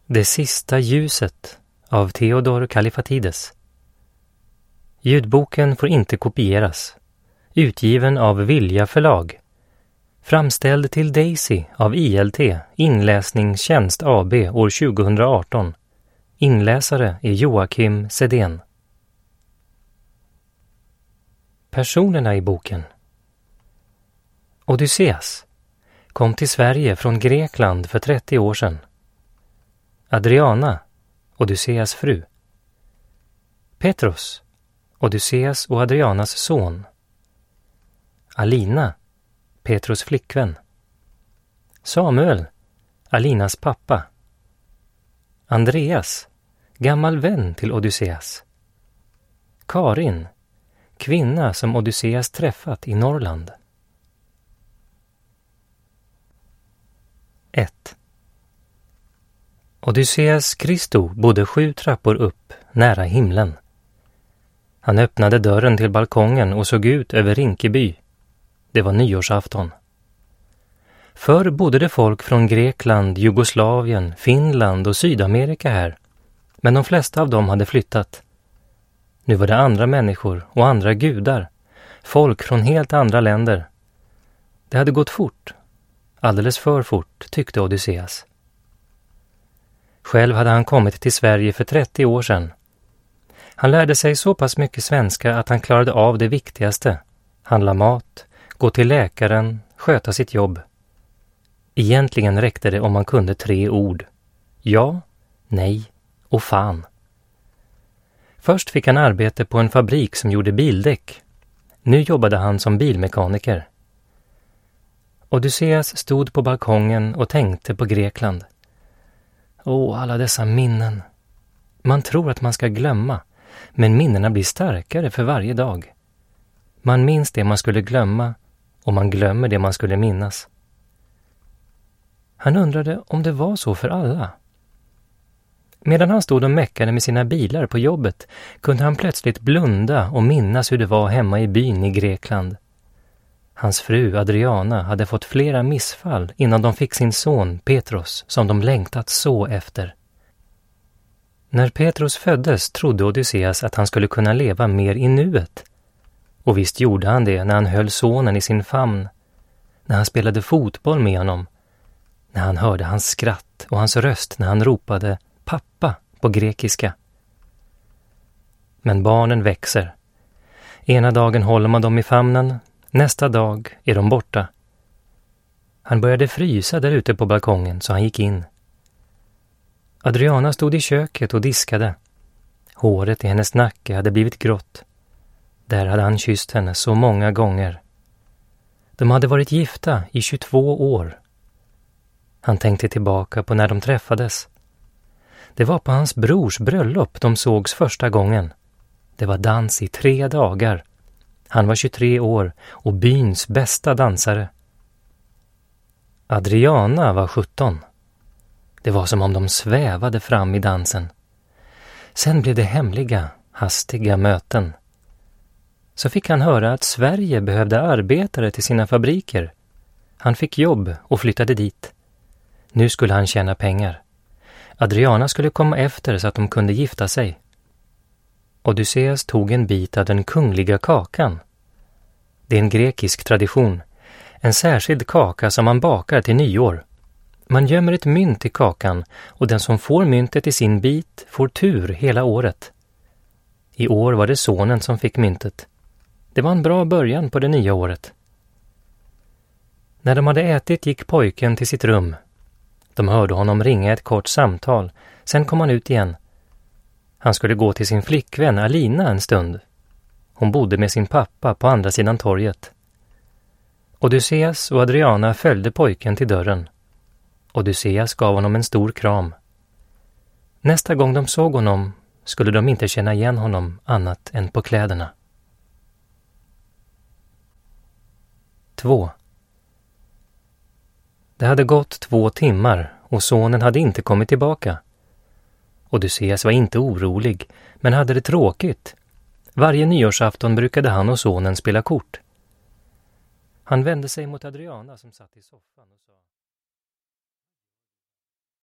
Det sista ljuset av Theodor Kallifatides. Ljudboken får inte kopieras. Utgiven av Vilja förlag. Framställd till Daisy av ILT, Inläsningstjänst AB år 2018. Inläsare är Joakim Sedén. Personerna i boken. Odysseus kom till Sverige från Grekland för 30 år sedan. Adriana, Odysseus fru. Petros, Odysseus och Adrianas son. Alina, Petros flickvän. Samuel, Alinas pappa. Andreas, gammal vän till Odysseus. Karin, kvinna som Odysseus träffat i Norrland. 1. Odysseus Kristo bodde 7 trappor upp, nära himlen. Han öppnade dörren till balkongen och såg ut över Rinkeby. Det var nyårsafton. Förr bodde det folk från Grekland, Jugoslavien, Finland och Sydamerika här. Men de flesta av dem hade flyttat. Nu var det andra människor och andra gudar. Folk från helt andra länder. Det hade gått fort. Alldeles för fort, tyckte Odysseus. Själv hade han kommit till Sverige för 30 år sedan. Han lärde sig så pass mycket svenska att han klarade av det viktigaste. Handla mat, gå till läkaren, sköta sitt jobb. Egentligen räckte det om man kunde 3 ord. Ja, nej och fan. Först fick han arbete på en fabrik som gjorde bildäck. Nu jobbade han som bilmekaniker. Odysseus stod på balkongen och tänkte på Grekland. Alla dessa minnen. Man tror att man ska glömma, men minnena blir starkare för varje dag. Man minns det man skulle glömma och man glömmer det man skulle minnas. Han undrade om det var så för alla. Medan han stod och mäckade med sina bilar på jobbet kunde han plötsligt blunda och minnas hur det var hemma i byn i Grekland. Hans fru Adriana hade fått flera missfall innan de fick sin son Petros som de längtat så efter. När Petros föddes trodde Odysseus att han skulle kunna leva mer i nuet. Och visst gjorde han det när han höll sonen i sin famn, när han spelade fotboll med honom, när han hörde hans skratt och hans röst när han ropade pappa på grekiska. Men barnen växer. Ena dagen håller man dem i famnen, nästa dag är de borta. Han började frysa där ute på balkongen så han gick in. Adriana stod i köket och diskade. Håret i hennes nacke hade blivit grått. Där hade han kysst henne så många gånger. De hade varit gifta i 22 år. Han tänkte tillbaka på när de träffades. Det var på hans brors bröllop de sågs första gången. Det var dans i 3 dagar. Han var 23 år och byns bästa dansare. Adriana var 17. Det var som om de svävade fram i dansen. Sen blev det hemliga, hastiga möten. Så fick han höra att Sverige behövde arbetare till sina fabriker. Han fick jobb och flyttade dit. Nu skulle han tjäna pengar. Adriana skulle komma efter så att de kunde gifta sig. Odysseus tog en bit av den kungliga kakan. Det är en grekisk tradition. En särskild kaka som man bakar till nyår. Man gömmer ett mynt i kakan och den som får myntet i sin bit får tur hela året. I år var det sonen som fick myntet. Det var en bra början på det nya året. När de hade ätit gick pojken till sitt rum. De hörde honom ringa ett kort samtal. Sen kom han ut igen. Han skulle gå till sin flickvän Alina en stund. Hon bodde med sin pappa på andra sidan torget. Odysseus och Adriana följde pojken till dörren. Odysseus gav honom en stor kram. Nästa gång de såg honom skulle de inte känna igen honom annat än på kläderna. 2. Det hade gått 2 timmar och sonen hade inte kommit tillbaka. Odysseus var inte orolig, men hade det tråkigt. Varje nyårsafton brukade han och sonen spela kort. Han vände sig mot Adriana som satt i soffan och sa: